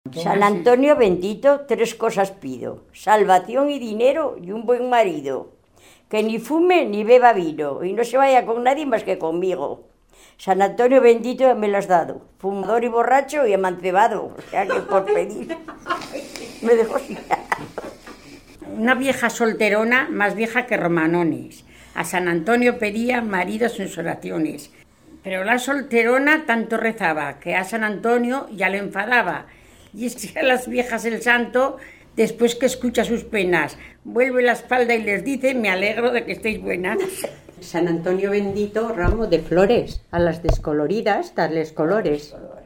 San Antonio bendito, 3 cosas pido: salvación y dinero y un buen marido. Que ni fume ni beba vino y no se vaya con nadie más que conmigo. San Antonio bendito ya me lo has dado: fumador y borracho y amancebado. O sea que por pedir me dejó sin nada. Una vieja solterona, más vieja que Romanones. A San Antonio pedía maridos en sus oraciones. Pero la solterona tanto rezaba que a San Antonio ya le enfadaba. Y es que a las viejas el santo, después que escucha sus penas, vuelve la espalda y les dice: me alegro de que estéis buenas. San Antonio bendito, ramo de flores, a las descoloridas darles colores.